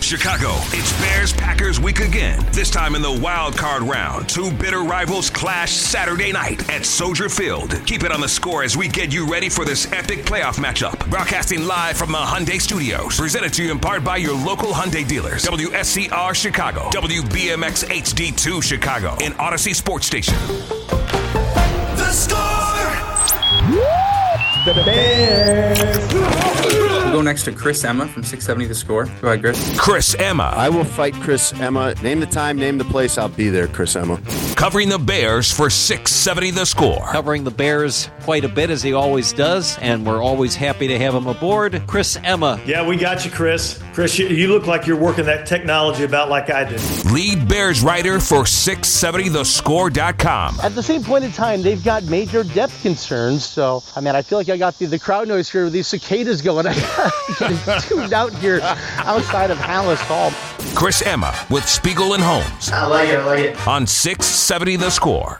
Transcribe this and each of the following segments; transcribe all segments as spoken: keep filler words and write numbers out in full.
Chicago, it's Bears-Packers week again. This time in the wild card round. Two bitter rivals clash Saturday night at Soldier Field. Keep it on the score as we get you ready for this epic playoff matchup. Broadcasting live from the Hyundai Studios. Presented to you in part by your local Hyundai dealers. W S C R Chicago. W B M X H D two Chicago. And Odyssey Sports Station. The Score! The Bears! We'll go next to Chris Emma from six seventy The Score. Go ahead, Chris. Chris Emma. I will fight Chris Emma. Name the time, name the place. I'll be there, Chris Emma. Covering the Bears for six seventy The Score. Covering the Bears quite a bit, as he always does, and we're always happy to have him aboard. Chris Emma. Yeah, we got you, Chris. Chris, you, you look like you're working that technology about like I did. Lead Bears writer for six seventy the score dot com. At the same point in time, they've got major depth concerns. So, I mean, I feel like I got the, the crowd noise here with these cicadas going. I got tuned out here outside of Hallis Hall. Chris Emma with Spiegel and Holmes. I like it, I like it. On six seventy The Score.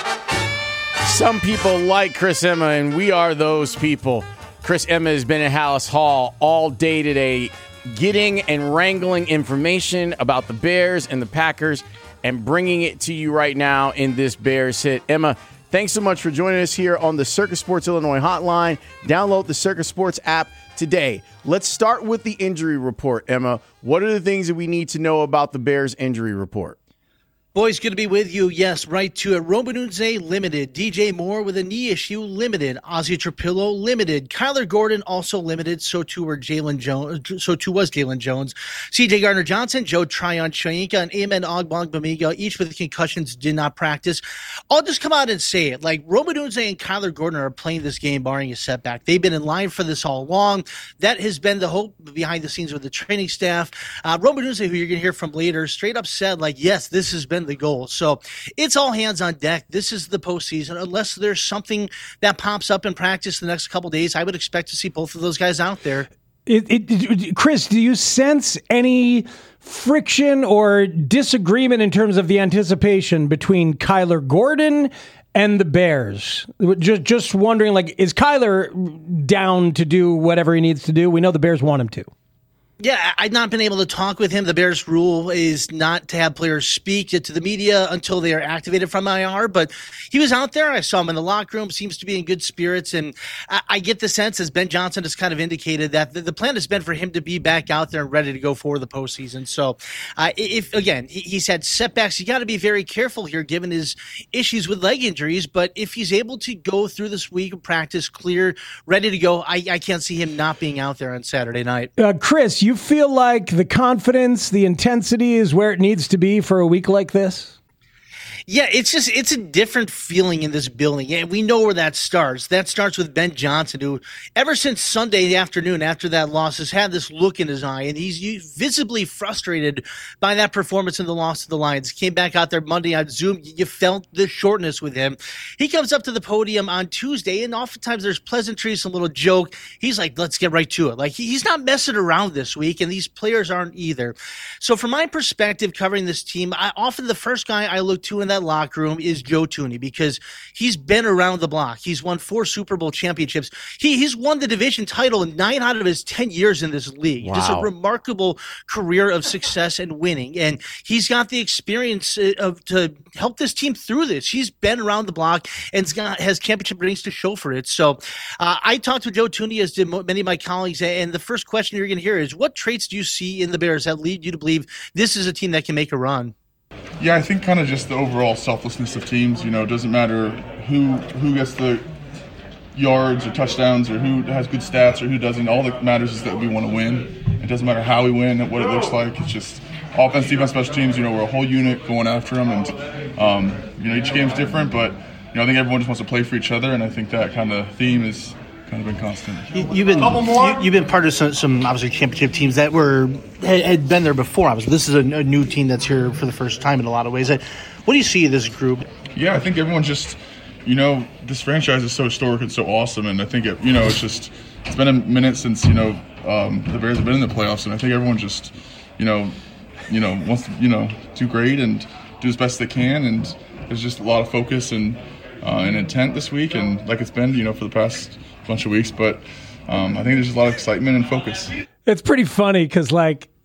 Some people like Chris Emma, and we are those people. Chris Emma has been at Hallis Hall all day today, getting and wrangling information about the Bears and the Packers and bringing it to you right now in this Bears Hit. Emma, thanks so much for joining us here on the Circus Sports Illinois hotline. Download the Circus Sports app today. Let's start with the injury report, Emma. What are the things that we need to know about the Bears injury report? Boys, good to be with you. Yes, right to it. Romanunze limited. D J Moore with a knee issue limited. Ozzie Trapillo limited. Kyler Gordon also limited. So too were Jalen Jones. So too was Jalen Jones. C J Gardner Johnson, Joe Tryon-Shoyinka, and Amen Ogbongbemiga, each with concussions, did not practice. I'll just come out and say it. Like, Romanunze and Kyler Gordon are playing this game barring a setback. They've been in line for this all along. That has been the hope behind the scenes with the training staff. Uh, Romanunze, who you're going to hear from later, straight up said, like, yes, this has been the goal. So it's all hands on deck. This is the postseason. Unless there's something that pops up in practice the next couple days, I would expect to see both of those guys out there. It, it, Chris, do you sense any friction or disagreement in terms of the anticipation between Kyler Gordon and the Bears? Just, just wondering, like, is Kyler down to do whatever he needs to do? We know the Bears want him to. Yeah, I've not been able to talk with him. The Bears' rule is not to have players speak to the media until they are activated from I R, but he was out there. I saw him in the locker room, seems to be in good spirits, and I, I get the sense, as Ben Johnson has kind of indicated, that the, the plan has been for him to be back out there and ready to go for the postseason. So, uh, if again, he, he's had setbacks, you got to be very careful here given his issues with leg injuries, but if he's able to go through this week of practice clear, ready to go, I, I can't see him not being out there on Saturday night. Uh, Chris, you feel like the confidence, the intensity is where it needs to be for a week like this? Yeah, it's just, it's a different feeling in this building. And we know where that starts. That starts with Ben Johnson, who ever since Sunday afternoon after that loss has had this look in his eye, and he's visibly frustrated by that performance in the loss to the Lions. Came back out there Monday on Zoom. You felt the shortness with him. He comes up to the podium on Tuesday, and oftentimes there's pleasantries, some little joke. He's like, let's get right to it. Like, he's not messing around this week, and these players aren't either. So from my perspective, covering this team, I, often the first guy I look to in that locker room is Joe Thuney, because he's been around the block. He's won four Super Bowl championships. He, he's won the division title in nine out of his ten years in this league. Wow. Just a remarkable career of success and winning. And he's got the experience of to help this team through this. He's been around the block and got, has championship rings to show for it. So uh, I talked to Joe Thuney, as did many of my colleagues, and the first question you're going to hear is, what traits do you see in the Bears that lead you to believe this is a team that can make a run? Yeah, I think kind of just the overall selflessness of teams. You know, it doesn't matter who who gets the yards or touchdowns or who has good stats or who doesn't. All that matters is that we want to win. It doesn't matter how we win and what it looks like. It's just offense, defense, special teams. You know, we're a whole unit going after them, and um, you know, each game's different. But you know, I think everyone just wants to play for each other, and I think that kind of theme is kind of been constant. You, you've been you, you've been part of some, some obviously championship teams that were had, had been there before. Obviously, this is a, a new team that's here for the first time in a lot of ways. What do you see in this group? Yeah, I think everyone's just, you know, this franchise is so historic and so awesome, and I think it, you know, it's just it's been a minute since you know um, the Bears have been in the playoffs, and I think everyone just, you know, you know wants to you know do great and do as best they can, and there's just a lot of focus and uh, and intent this week, and like it's been, you know, for the past bunch of weeks, but um, I think there's just a lot of excitement and focus. It's pretty funny because, like,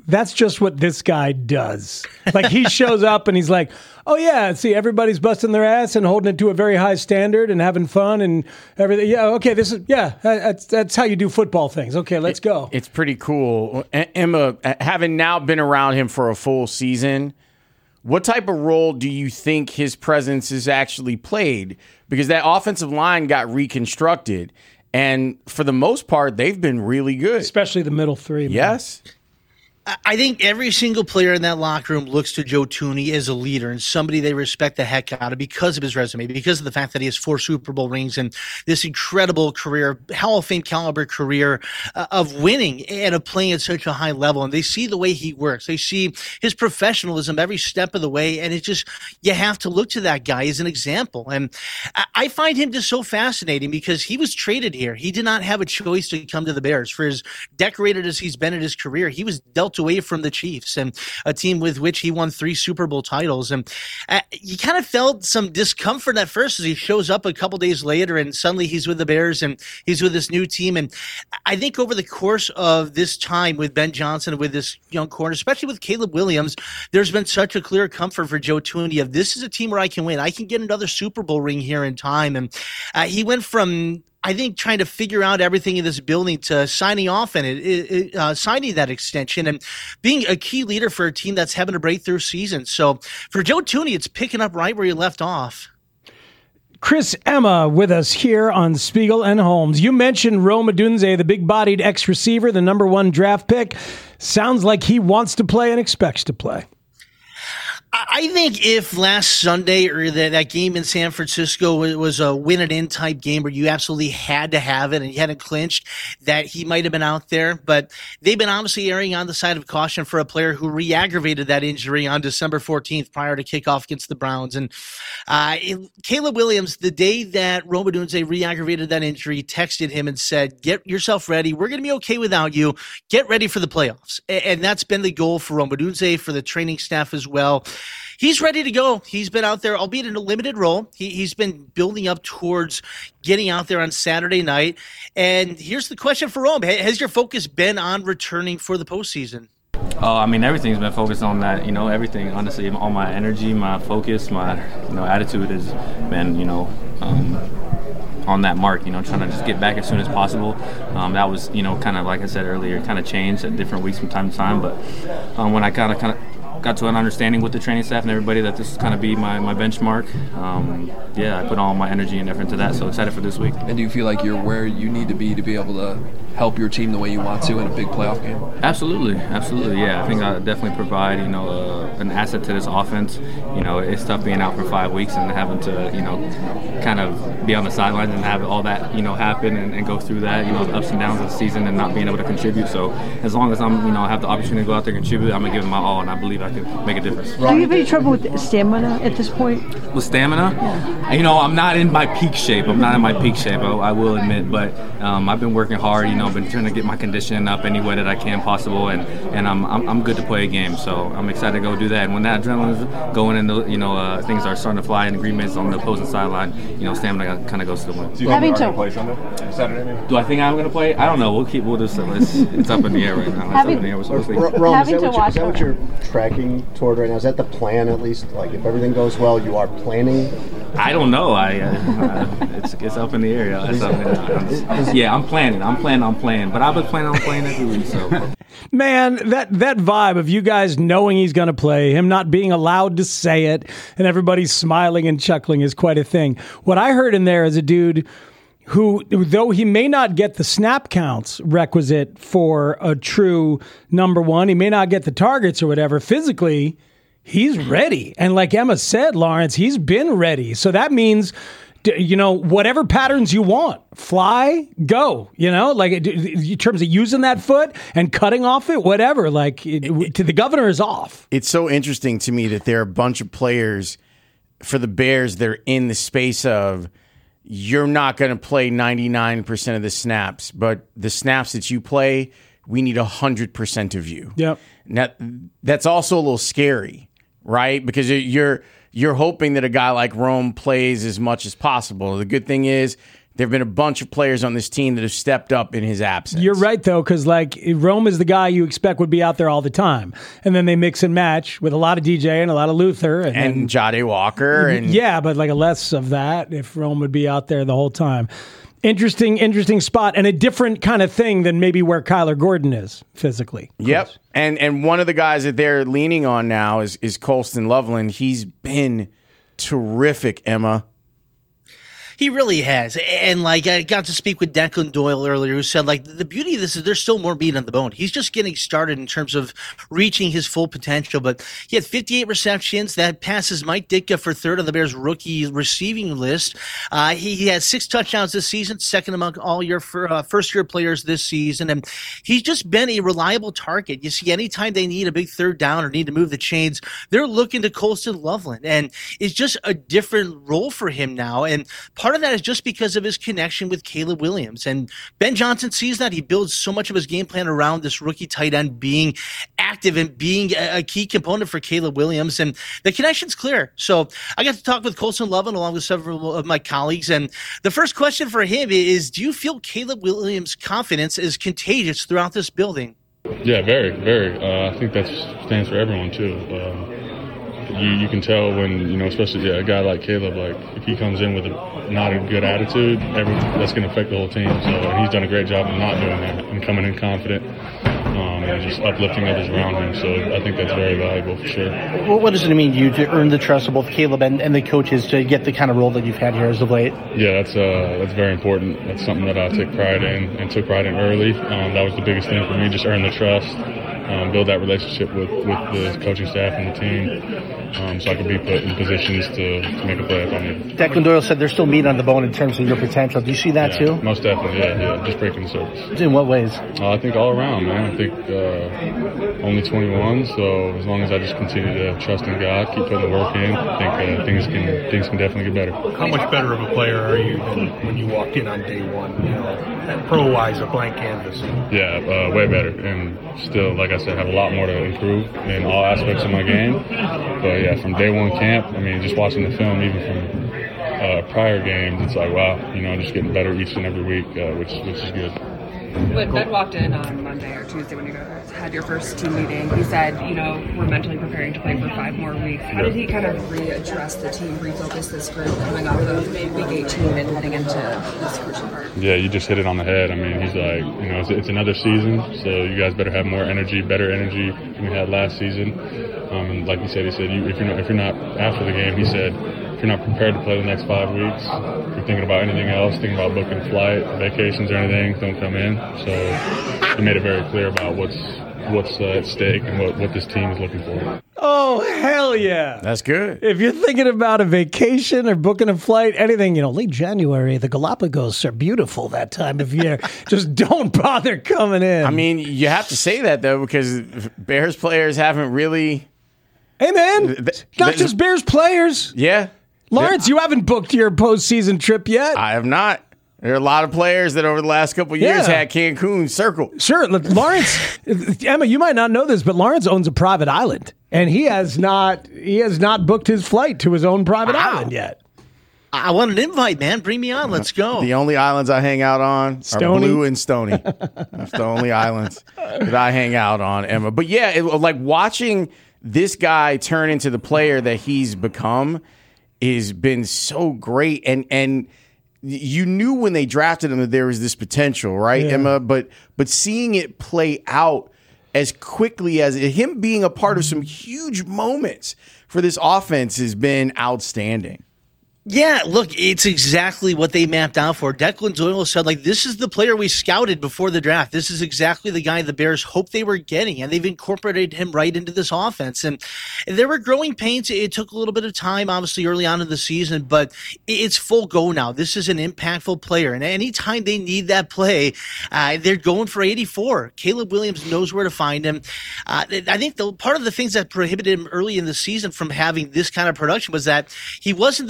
that's just what this guy does. Like, he shows up and he's like, oh, yeah, see, everybody's busting their ass and holding it to a very high standard and having fun and everything. Yeah, okay, this is, yeah, that's, that's how you do football things. Okay, let's it, go. It's pretty cool. Emma, having now been around him for a full season, what type of role do you think his presence has actually played? Because that offensive line got reconstructed, and for the most part, they've been really good. Especially the middle three. Man. Yes. I think every single player in that locker room looks to Joe Thuney as a leader and somebody they respect the heck out of because of his resume, because of the fact that he has four Super Bowl rings and this incredible career, Hall of Fame caliber career uh, of winning and of playing at such a high level. And they see the way he works. They see his professionalism every step of the way. And it's just, you have to look to that guy as an example. And I, I find him just so fascinating because he was traded here. He did not have a choice to come to the Bears. For as decorated as he's been in his career, he was dealt away from the Chiefs, and a team with which he won three Super Bowl titles. And uh, you kind of felt some discomfort at first as he shows up a couple days later and suddenly he's with the Bears and he's with this new team. And I think over the course of this time with Ben Johnson and with this young corner, especially with Caleb Williams, there's been such a clear comfort for Joe Thuney of this is a team where I can win. I can get another Super Bowl ring here in time. And uh, he went from I think trying to figure out everything in this building to signing off and it, it, uh, signing that extension and being a key leader for a team that's having a breakthrough season. So for Joe Thuney, it's picking up right where he left off. Chris Emma with us here on Spiegel and Holmes. You mentioned Rome Odunze, the big-bodied ex-receiver, the number one draft pick. Sounds like he wants to play and expects to play. I think if last Sunday or the, that game in San Francisco was a win-it-in type game where you absolutely had to have it and you hadn't clinched, that he might have been out there. But they've been obviously erring on the side of caution for a player who re-aggravated that injury on December fourteenth prior to kickoff against the Browns. And uh, Caleb Williams, the day that Rome Odunze re-aggravated that injury, texted him and said, get yourself ready. We're going to be okay without you. Get ready for the playoffs. And that's been the goal for Rome Odunze, for the training staff as well. He's ready to go. He's been out there, albeit in a limited role. He, he's been building up towards getting out there on Saturday night. And here's the question for Rome. Has your focus been on returning for the postseason? Oh, I mean, everything's been focused on that, you know, everything, honestly, all my energy, my focus, my, you know, attitude has been, you know, um, on that mark, you know, trying to just get back as soon as possible. Um, that was, you know, kind of, like I said earlier, kind of changed at different weeks from time to time. But um, when I kind of, kind of, got to an understanding with the training staff and everybody that this is kind of be my, my benchmark. Um, yeah, I put all my energy and effort into that, so excited for this week. And do you feel like you're where you need to be to be able to help your team the way you want to in a big playoff game? Absolutely, absolutely, yeah. I think I definitely provide, you know, uh, an asset to this offense. You know, it's tough being out for five weeks and having to, you know, kind of be on the sidelines and have all that, you know, happen and, and go through that, you know, the ups and downs of the season and not being able to contribute. So as long as I'm, you know, have the opportunity to go out there and contribute, I'm going to give it my all, and I believe I can make a difference. Do you have any trouble with stamina at this point? With stamina? Yeah. You know, I'm not in my peak shape. I'm not in my peak shape, I, I will admit, but um, I've been working hard, you know, I've been trying to get my conditioning up any way that I can possible, and, and I'm, I'm I'm good to play a game, so I'm excited to go do that. And when that adrenaline's going and, the, you know, uh, things are starting to fly and the Green Bay's on the opposing sideline, you know, stamina kind of goes to the win. Do you think you're going to play Sunday? Saturday maybe? Do I think I'm going to play? I don't know. We'll keep, we'll just, it's, it's up in the air right now. It's Having, up in the air. We're supposed to Rome, is that, what you, is that what you're tracking toward right now? Is that the plan, at least? Like, if everything goes well, you are planning? I don't know. I uh, it's it's up in the air. Yeah, it's up in the air. Yeah, I'm planning. I'm planning on playing, but I've been planning on playing every week. So, man, that that vibe of you guys knowing he's going to play, him not being allowed to say it, and everybody smiling and chuckling is quite a thing. What I heard in there is a dude who, though he may not get the snap counts requisite for a true number one, he may not get the targets or whatever, physically, he's ready. And like Emma said, Lawrence, he's been ready. So that means, you know, whatever patterns you want, fly, go, you know, like in terms of using that foot and cutting off it, whatever, like it, to the governor is off. It's so interesting to me that there are a bunch of players for the Bears that are in the space of, you're not going to play ninety-nine percent of the snaps, but the snaps that you play, we need one hundred percent of you. Yep. Now, that's also a little scary, right? Because you're you're hoping that a guy like Rome plays as much as possible. The good thing is there have been a bunch of players on this team that have stepped up in his absence. You're right, though, because like Rome is the guy you expect would be out there all the time. And then they mix and match with a lot of D J and a lot of Luther. And, and Jade Walker. and Yeah, but like a less of that if Rome would be out there the whole time. Interesting, interesting spot, and a different kind of thing than maybe where Kyler Gordon is physically. Yep, and and one of the guys that they're leaning on now is is Colston Loveland. He's been terrific, Emma. He really has. And, like, I got to speak with Declan Doyle earlier, who said, like, the beauty of this is there's still more meat on the bone. He's just getting started in terms of reaching his full potential. But he had fifty-eight receptions. That passes Mike Ditka for third on the Bears' rookie receiving list. Uh, he, he had six touchdowns this season, second among all your uh, first-year players this season. And he's just been a reliable target. You see, anytime they need a big third down or need to move the chains, they're looking to Colston Loveland. And it's just a different role for him now. And part Part of that is just because of his connection with Caleb Williams. And Ben Johnson sees that. He builds so much of his game plan around this rookie tight end being active and being a, a key component for Caleb Williams. And the connection's clear. So I got to talk with Colston Loveland along with several of my colleagues. And the first question for him is, do you feel Caleb Williams' confidence is contagious throughout this building? Yeah, very, very. Uh, I think that stands for everyone, too. Um, You, you can tell when, you know, especially yeah, a guy like Caleb, like if he comes in with a, not a good attitude, every, that's going to affect the whole team. So and he's done a great job of not doing that and coming in confident um, and just uplifting others around him. So I think that's very valuable for sure. Well, what does it mean to you to earn the trust of both Caleb and, and the coaches to get the kind of role that you've had here as of late? Yeah, that's uh, that's very important. That's something that I take pride in and took pride in early. Um, that was the biggest thing for me, just earn the trust. Um, build that relationship with, with the coaching staff and the team um, so I could be put in positions to, to make a play if I need. Declan Doyle said there's still meat on the bone in terms of your potential. Do you see that yeah, too? Most definitely, yeah, yeah. Just breaking the surface. In what ways? Uh, I think all around, man. I think uh, only twenty-one, so as long as I just continue to trust in God, keep putting the work in, I think uh, things can things can definitely get better. How much better of a player are you than when you walked in on day one? You know, pro-wise, a blank canvas. Yeah, uh, way better, and still, like I said, have a lot more to improve in all aspects of my game. But yeah, from day one camp, I mean, just watching the film, even from uh, prior games, it's like, wow, you know, just getting better each and every week, uh, which which is good. When Ben walked in on Monday or Tuesday when you guys had your first team meeting, he said, you know, we're mentally preparing to play for five more weeks. How did he kind of readdress the team, refocus this group coming off of week eighteen and heading into this crucial part? Yeah, you just hit it on the head. I mean, he's like, you know, it's, it's another season, so you guys better have more energy, better energy than we had last season. Um, and like you said, he said, you, if you're not, if you're not after the game, he said, if you're not prepared to play the next five weeks, if you're thinking about anything else, thinking about booking flight, vacations or anything, don't come in. So he made it very clear about what's what's uh, at stake and what, what this team is looking for. Oh, hell yeah. That's good. If you're thinking about a vacation or booking a flight, anything, you know, late January, the Galapagos are beautiful that time of year. Just don't bother coming in. I mean, you have to say that, though, because Bears players haven't really... Hey, man, th- not th- just Bears players. Yeah. Lawrence, you haven't booked your postseason trip yet. I have not. There are a lot of players that over the last couple of years Yeah. had Cancun circled. Sure. Look, Lawrence, Emma, you might not know this, but Lawrence owns a private island, and he has not he has not booked his flight to his own private Wow. island yet. I want an invite, man. Bring me on. Let's go. The only islands I hang out on are Stony? Blue and Stony. That's the only islands that I hang out on, Emma. But yeah, it, like watching this guy turn into the player that he's become has been so great. And and you knew when they drafted him that there was this potential, right, Yeah. Emma? But but seeing it play out as quickly as it, him being a part of some huge moments for this offense has been outstanding. Yeah, look, it's exactly what they mapped out for. Declan Doyle said, like, this is the player we scouted before the draft. This is exactly the guy the Bears hoped they were getting, and they've incorporated him right into this offense. And there were growing pains. It took a little bit of time, obviously, early on in the season, but it's full go now. This is an impactful player, and anytime they need that play, uh, they're going for eighty-four. Caleb Williams knows where to find him. Uh, I think the part of the things that prohibited him early in the season from having this kind of production was that he wasn't the primary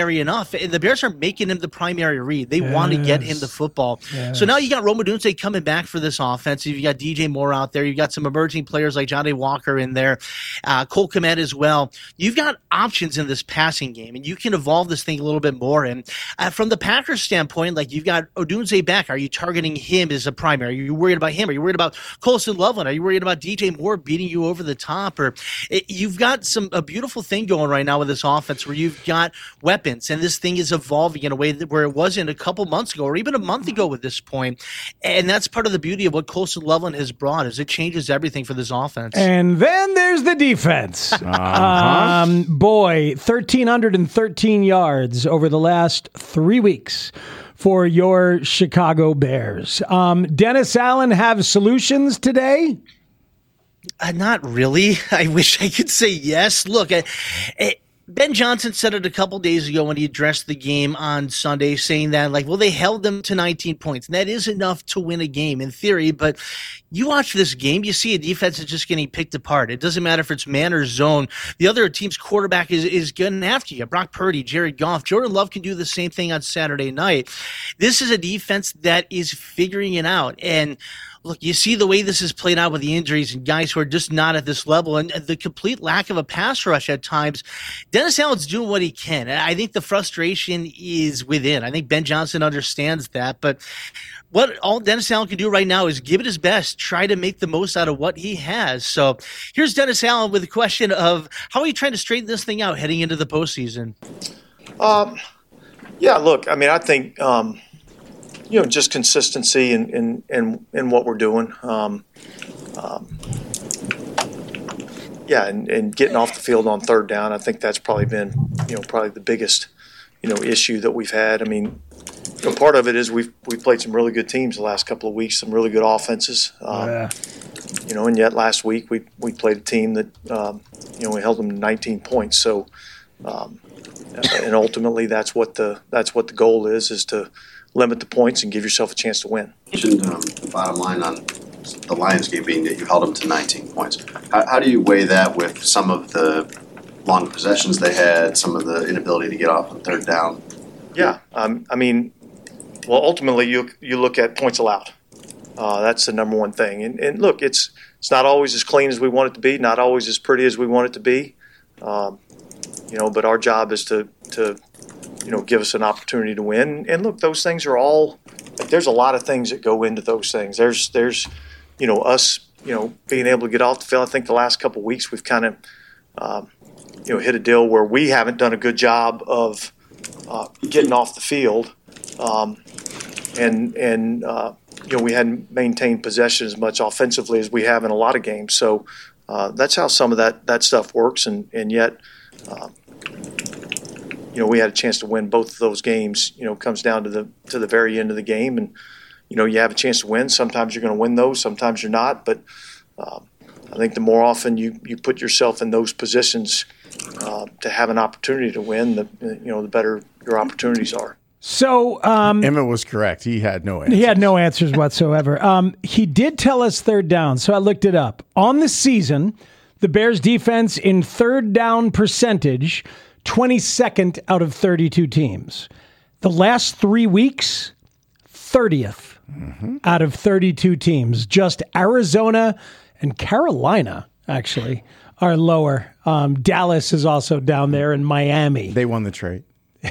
primary enough. The Bears are making him the primary read. They yes. want to get him the football. Yes. So now you got Rome Odunze coming back for this offense. You got D J Moore out there. You've got some emerging players like Johnny Walker in there, uh, Cole Kmet as well. You've got options in this passing game, and you can evolve this thing a little bit more. And uh, from the Packers standpoint, like you've got Odunze back. Are you targeting him as a primary? Are you worried about him? Are you worried about Colston Loveland? Are you worried about D J Moore beating you over the top? Or it, you've got some a beautiful thing going right now with this offense where you've got weapons, and this thing is evolving in a way that where it wasn't a couple months ago or even a month ago at this point. And that's part of the beauty of what Colston Loveland has brought is it changes everything for this offense. And then there's the defense. Uh-huh. Um, boy, one thousand three hundred thirteen yards over the last three weeks for your Chicago Bears. Um, Dennis Allen have solutions today? Uh, not really. I wish I could say yes. Look, I, I, Ben Johnson said it a couple days ago when he addressed the game on Sunday, saying that, like, well, they held them to nineteen points. And that is enough to win a game in theory, but you watch this game, you see a defense is just getting picked apart. It doesn't matter if it's man or zone. The other team's quarterback is, is getting after you. Brock Purdy, Jared Goff, Jordan Love can do the same thing on Saturday night. This is a defense that is figuring it out. And look, you see the way this has played out with the injuries and guys who are just not at this level and the complete lack of a pass rush at times. Dennis Allen's doing what he can. I think the frustration is within. I think Ben Johnson understands that. But what all Dennis Allen can do right now is give it his best, try to make the most out of what he has. So here's Dennis Allen with the question of how are you trying to straighten this thing out heading into the postseason? Um, yeah, look, I mean, I think um, – you know, just consistency in in, in, in what we're doing. Um, um, yeah, and, and getting off the field on third down, I think that's probably been, you know, probably the biggest, you know, issue that we've had. I mean, you know, part of it is we've we've played some really good teams the last couple of weeks, some really good offenses. Um, yeah. You know, and yet last week we we played a team that, um, you know, we held them to nineteen points. So, um, and ultimately that's what the that's what the goal is, is to limit the points and give yourself a chance to win. You mentioned um, the bottom line on the Lions game being that you held them to nineteen points. How, how do you weigh that with some of the long possessions they had, some of the inability to get off on third down? Yeah, um, I mean, well, ultimately you you look at points allowed. Uh, that's the number one thing. And, and look, it's it's not always as clean as we want it to be, not always as pretty as we want it to be. Um, you know, but our job is to to you know, give us an opportunity to win. And look, those things are all, like, there's a lot of things that go into those things. There's, there's, you know, us, you know, being able to get off the field. I think the last couple of weeks we've kind of, um, you know, hit a deal where we haven't done a good job of uh, getting off the field. Um, and, and uh, you know, we hadn't maintained possession as much offensively as we have in a lot of games. So uh, that's how some of that, that stuff works. And, and yet, uh, you know, we had a chance to win both of those games. You know, it comes down to the to the very end of the game, and you know, you have a chance to win. Sometimes you're going to win those, sometimes you're not. But um, I think the more often you, you put yourself in those positions uh, to have an opportunity to win, the you know, the better your opportunities are. So um, Emmett was correct. He had no answers. He had no answers whatsoever. Um, he did tell us third down, so I looked it up. On the season, the Bears defense in third down percentage, twenty-second out of thirty-two teams. The last three weeks, thirtieth mm-hmm. out of thirty-two teams. Just Arizona and Carolina, actually, are lower. Um, Dallas is also down there, and Miami. They won the trade.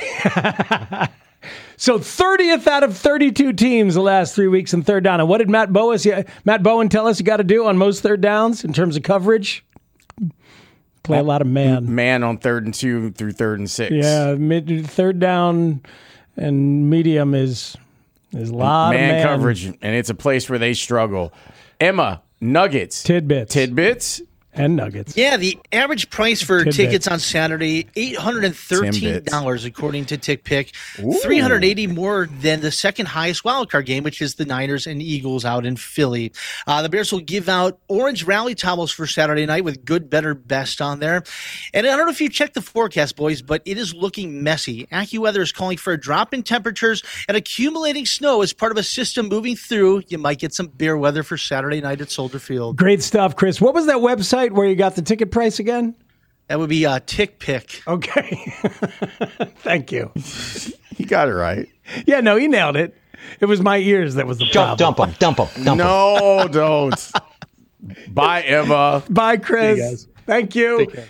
So thirtieth out of thirty-two teams the last three weeks in third down. And what did Matt Bowen, Matt Bowen tell us you got to do on most third downs in terms of coverage? Play a lot of man. Man on third and two through third and six. Yeah, mid, third down and medium is is a lot man of man coverage, and it's a place where they struggle. Emma, Nuggets. Tidbits. Tidbits. And Nuggets. Yeah, the average price for Tidbits. tickets on Saturday, eight hundred thirteen dollars according to TickPick. three hundred eighty dollars more than the second highest wildcard game, which is the Niners and Eagles out in Philly. Uh, the Bears will give out orange rally towels for Saturday night with good, better, best on there. And I don't know if you checked the forecast, boys, but it is looking messy. AccuWeather is calling for a drop in temperatures and accumulating snow as part of a system moving through. You might get some bear weather for Saturday night at Soldier Field. Great stuff, Chris. What was that website where you got the ticket price again? That would be uh, TickPick. Okay. Thank you. You got it right. Yeah, no, he nailed it. It was my ears that was the problem. Dump him, dump him, dump him. No, don't. Bye, Emma. Bye, Chris. See you guys. Thank you.